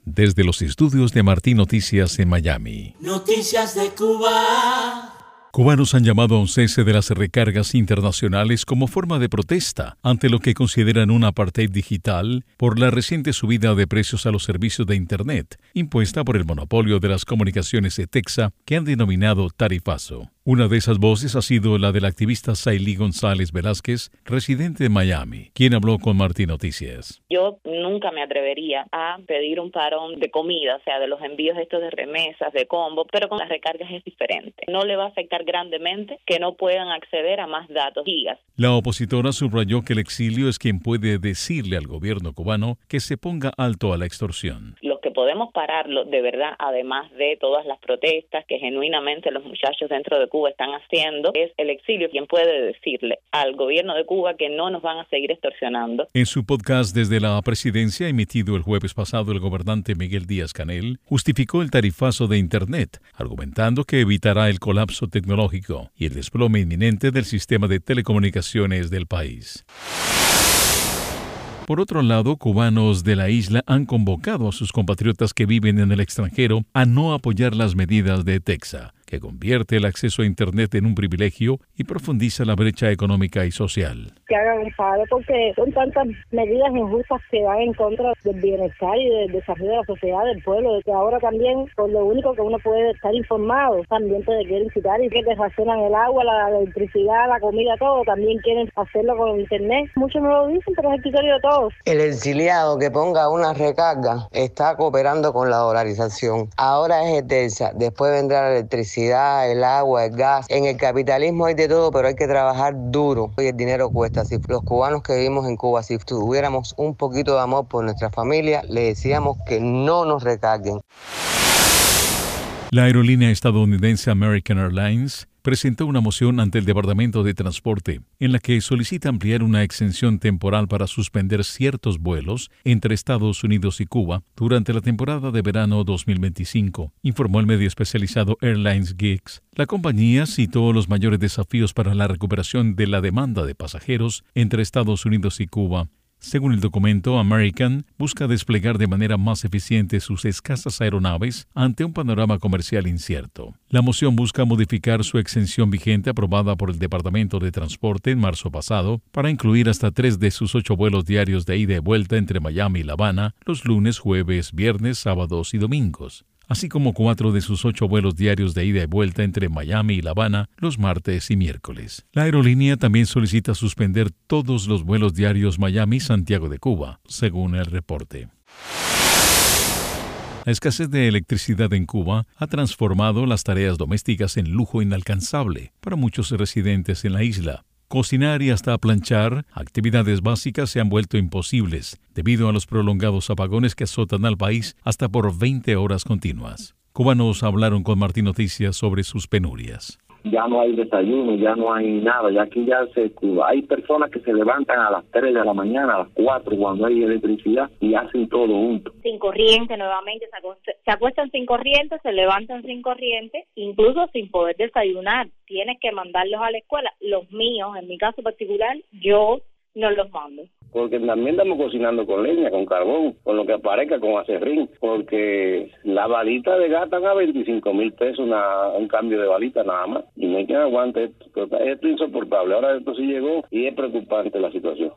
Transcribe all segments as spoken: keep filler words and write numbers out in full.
Desde los estudios de Martín Noticias en Miami. Noticias de Cuba. Cubanos han llamado a un cese de las recargas internacionales como forma de protesta ante lo que consideran un apartheid digital por la reciente subida de precios a los servicios de Internet, impuesta por el monopolio de las comunicaciones de Texa, que han denominado tarifazo. Una de esas voces ha sido la del activista Sailí González Velázquez, residente de Miami, quien habló con Martín Noticias. Yo nunca me atrevería a pedir un parón de comida, o sea, de los envíos estos de remesas, de combo, pero con las recargas es diferente. No le va a afectar grandemente que no puedan acceder a más datos, gigas. La opositora subrayó que el exilio es quien puede decirle al gobierno cubano que se ponga alto a la extorsión. Los que podemos pararlo, de verdad, además de todas las protestas que genuinamente los muchachos dentro de Cuba están haciendo, es el exilio quien puede decirle al gobierno de Cuba que no nos van a seguir extorsionando. En su podcast desde la presidencia emitido el jueves pasado, el gobernante Miguel Díaz-Canel justificó el tarifazo de Internet, argumentando que evitará el colapso tecnológico y el desplome inminente del sistema de telecomunicaciones del país. Por otro lado, cubanos de la isla han convocado a sus compatriotas que viven en el extranjero a no apoyar las medidas de Texa, que convierte el acceso a Internet en un privilegio y profundiza la brecha económica y social. Que hagan un paro porque son tantas medidas injustas que van en contra del bienestar y del desarrollo de la sociedad, del pueblo, de que ahora también, por lo único que uno puede estar informado, también te quieren quitar y que te racionan el agua, la electricidad, la comida, todo, también quieren hacerlo con Internet. Muchos no lo dicen, pero es el criterio de todos. El exiliado que ponga una recarga está cooperando con la dolarización. Ahora es Texa, después vendrá la electricidad, el agua, el gas. En el capitalismo hay de todo, pero hay que trabajar duro y el dinero cuesta. Si los cubanos que vivimos en Cuba, si tuviéramos un poquito de amor por nuestra familia, le decíamos que no nos recarguen. La aerolínea estadounidense American Airlines presentó una moción ante el Departamento de Transporte en la que solicita ampliar una exención temporal para suspender ciertos vuelos entre Estados Unidos y Cuba durante la temporada de verano dos mil veinticinco, informó el medio especializado Airlines Geeks. La compañía citó los mayores desafíos para la recuperación de la demanda de pasajeros entre Estados Unidos y Cuba. Según el documento, American busca desplegar de manera más eficiente sus escasas aeronaves ante un panorama comercial incierto. La moción busca modificar su exención vigente aprobada por el Departamento de Transporte en marzo pasado para incluir hasta tres de sus ocho vuelos diarios de ida y vuelta entre Miami y La Habana los lunes, jueves, viernes, sábados y domingos, así como cuatro de sus ocho vuelos diarios de ida y vuelta entre Miami y La Habana los martes y miércoles. La aerolínea también solicita suspender todos los vuelos diarios Miami-Santiago de Cuba, según el reporte. La escasez de electricidad en Cuba ha transformado las tareas domésticas en lujo inalcanzable para muchos residentes en la isla. Cocinar y hasta planchar, actividades básicas se han vuelto imposibles debido a los prolongados apagones que azotan al país hasta por veinte horas continuas. Cubanos hablaron con Martín Noticias sobre sus penurias. Ya no hay desayuno, ya no hay nada, ya aquí ya se hay personas que se levantan a las tres de la mañana, a las cuatro cuando hay electricidad y hacen todo junto. Sin corriente nuevamente, se, acuestan, se acuestan sin corriente, se levantan sin corriente, incluso sin poder desayunar. Tienes que mandarlos a la escuela. Los míos, en mi caso particular, yo no los mando. Porque también estamos cocinando con leña, con carbón, con lo que aparezca, con acerrín, porque la balita de gas están a veinticinco mil pesos, una, un cambio de balita nada más, y no hay quien aguante esto. Esto es insoportable. Ahora esto sí llegó y es preocupante la situación.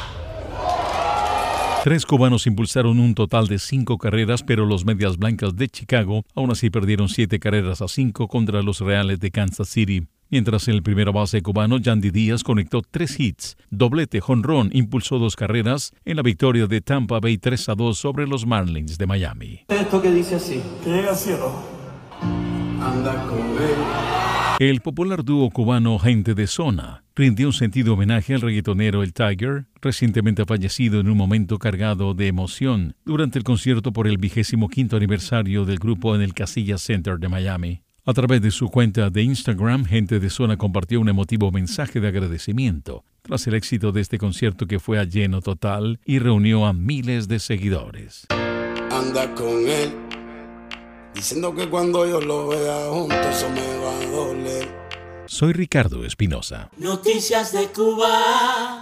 Tres cubanos impulsaron un total de cinco carreras, pero los Medias Blancas de Chicago aún así perdieron siete carreras a cinco contra los Reales de Kansas City. Mientras el primera base cubano, Yandy Díaz, conectó tres hits, doblete, jonrón, impulsó dos carreras en la victoria de Tampa Bay tres a dos sobre los Marlins de Miami. Esto que dice así, que llega al cielo, anda con él. El popular dúo cubano Gente de Zona rindió un sentido homenaje al reggaetonero El Tiger, recientemente fallecido en un momento cargado de emoción durante el concierto por el vigésimo quinto aniversario del grupo en el Casillas Center de Miami. A través de su cuenta de Instagram, Gente de Zona compartió un emotivo mensaje de agradecimiento tras el éxito de este concierto que fue a lleno total y reunió a miles de seguidores. Anda con él, diciendo que cuando yo lo vea juntos eso me va a doler. Soy Ricardo Espinosa. Noticias de Cuba.